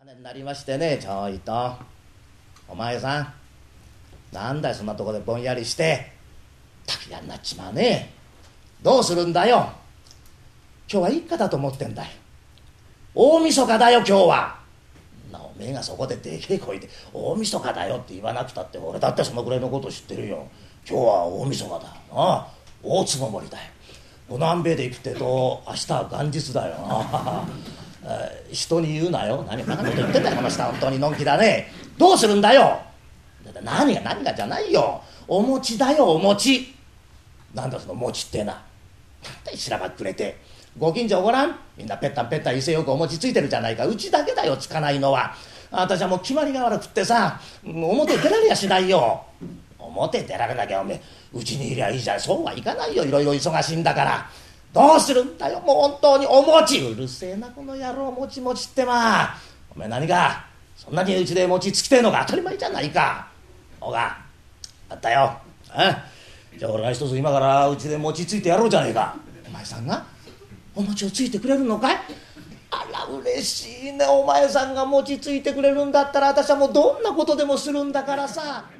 年になりましてね、ちょいとお前さん、なんだよそんなとこでぼんやりして。たくやになっちまうね。どうするんだよ。今日はいいかだと思ってんだよ。大晦日だよ今日は。おめえがそこででけえ声で大晦日だよって言わなくたって、俺だってそのぐらいのこと知ってるよ。今日は大晦日だ。ああ、大つごもりだよ。この安兵衛で行くってと明日は元日だよ。人に言うなよ。何バカなこと言ってんだよこの人は。本当にのんきだね。どうするんだよ。何がじゃないよ。お餅だよお餅。なんだその餅ってな。なんだいしらばっくれて。ご近所ごらん、みんなペッタンペッタン威勢よくお餅ついてるじゃないか。うちだけだよつかないのは。私はもう決まりが悪くってさ、表出られやしないよ。表出られなきゃおめえうちにいりゃいいじゃん。そうはいかないよ。いろいろ忙しいんだから。どうするんだよもう本当に。お餅うるせえなこの野郎。もちもちってまあ。おめえ何かそんなにうちで餅つきてえのが当たり前じゃないか。おがあったよ。じゃあ俺が一つ今からうちで餅ついてやろうじゃねえか。お前さんがお餅をついてくれるのかい。あら嬉しいね。お前さんが餅ついてくれるんだったら私はもうどんなことでもするんだからさ。